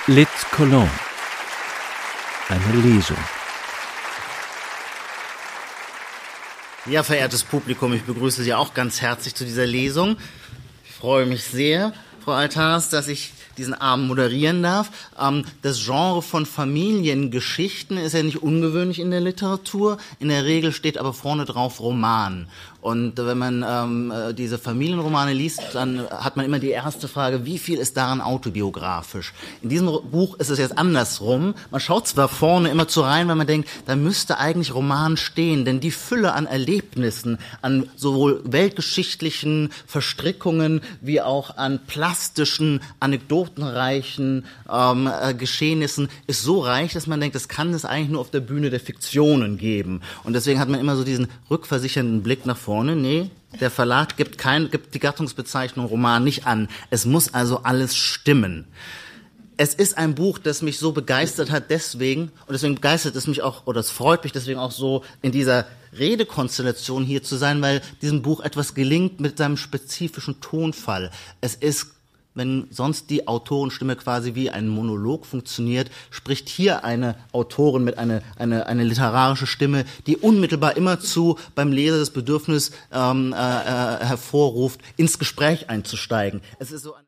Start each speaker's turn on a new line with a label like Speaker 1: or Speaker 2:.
Speaker 1: Lit Cologne. Eine Lesung.
Speaker 2: Ja, verehrtes Publikum, ich begrüße Sie auch ganz herzlich zu dieser Lesung. Ich freue mich sehr, Frau Althaus, dass ich diesen Abend moderieren darf. Das Genre von Familiengeschichten ist ja nicht ungewöhnlich in der Literatur. In der Regel steht aber vorne drauf Roman. Und wenn man diese Familienromane liest, dann hat man immer die erste Frage, wie viel ist daran autobiografisch? In diesem Buch ist es jetzt andersrum. Man schaut zwar vorne immer zu rein, weil man denkt, da müsste eigentlich Roman stehen, denn die Fülle an Erlebnissen, an sowohl weltgeschichtlichen Verstrickungen wie auch an plastischen, anekdotenreichen Geschehnissen ist so reich, dass man denkt, das kann es eigentlich nur auf der Bühne der Fiktionen geben. Und deswegen hat man immer so diesen rückversichernden Blick nach vorne. Nee, der Verlag gibt die Gattungsbezeichnung Roman nicht an. Es muss also alles stimmen. Es ist ein Buch, das mich so begeistert hat deswegen begeistert es mich auch, oder es freut mich deswegen auch so, in dieser Redekonstellation hier zu sein, weil diesem Buch etwas gelingt mit seinem spezifischen Tonfall. Es ist, wenn sonst die Autorenstimme quasi wie ein Monolog funktioniert, spricht hier eine Autorin mit eine literarische Stimme, die unmittelbar immerzu beim Leser das Bedürfnis hervorruft, ins Gespräch einzusteigen. Es ist so